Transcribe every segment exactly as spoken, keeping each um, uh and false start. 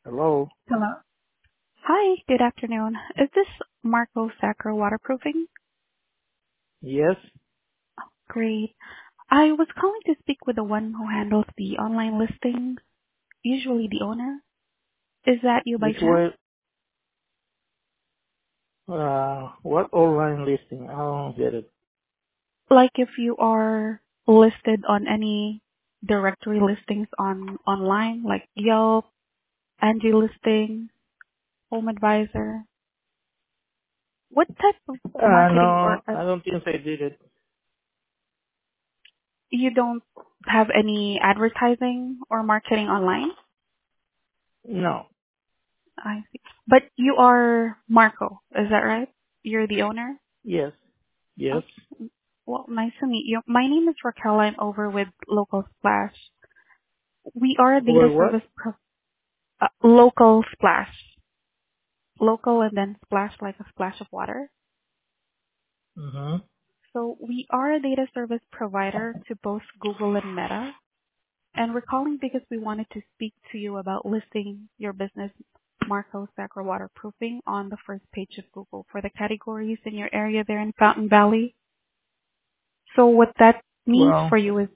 Hello. Hello. Hi, good afternoon. Is this Marco Sacro Waterproofing? Yes. Great. I was calling to speak with the one who handles the online listings, usually the owner. Is that you by Which chance? way? Uh, what online listing? I don't get it. Like if you are listed on any directory listings on online, like Yelp, Angie Listing, Home Advisor, what type of Uh, marketing or no, uh, I don't think I did it. you don't have any advertising or marketing online? No. I see. But you are Marco, is that right? You're the owner? Yes. Yes. Okay. Well, nice to meet you. My name is Raquel. I'm over with Local Splash. We are a data Or what? service pro- uh, Local Splash. Local and then splash like a splash of water. Mm-hmm. So we are a data service provider to both Google and Meta. And we're calling because we wanted to speak to you about listing your business Marco Sacra Waterproofing on the first page of Google for the categories in your area there in Fountain Valley. So what that means Well, for you is,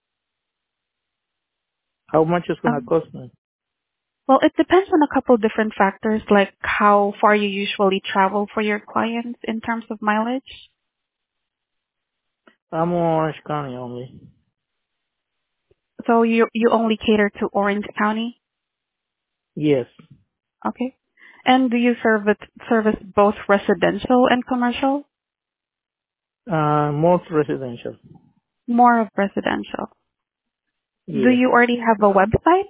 how much is gonna um, cost me? well, it depends on a couple different factors, like how far you usually travel for your clients in terms of mileage. I'm on Orange County only. So you you only cater to Orange County, Yes. okay? And do you service service both residential and commercial? Uh, most residential. More of residential. Do Yes. you already have a website?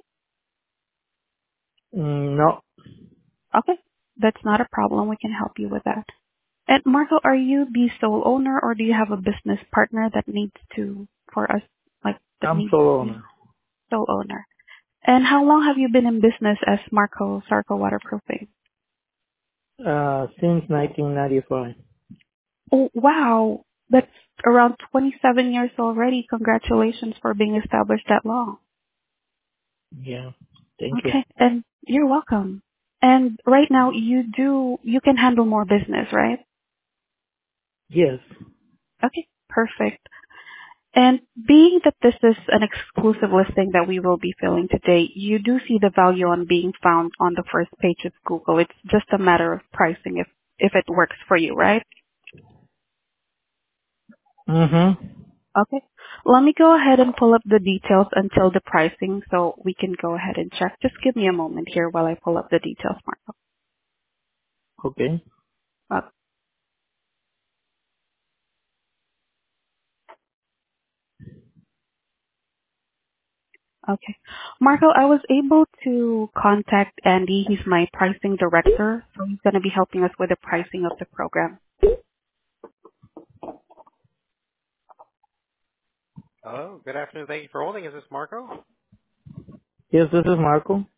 Mm, no. Okay, that's not a problem. We can help you with that. And Marco, are you the sole owner, or do you have a business partner that needs to for us like that I'm needs sole you know, owner. sole owner? And how long have you been in business as Marco Sarco Waterproofing? Uh, since nineteen ninety-five. Oh wow, that's around twenty-seven years already. Congratulations for being established that long. Yeah. Thank you. Okay, and you're welcome. And right now you do you can handle more business, right? Yes. Okay, perfect. And being that this is an exclusive listing that we will be filling today, you do see the value on being found on the first page of Google. It's just a matter of pricing if, if it works for you, right? Mm-hmm. Okay. Let me go ahead and pull up the details until the pricing so we can go ahead and check. Just give me a moment here while I pull up the details, Marco. Okay. Uh, Okay. Marco, I was able to contact Andy. He's my pricing director, so he's going to be helping us with the pricing of the program. Hello, good afternoon. Thank you for holding. Is this Marco? Yes, this is Marco.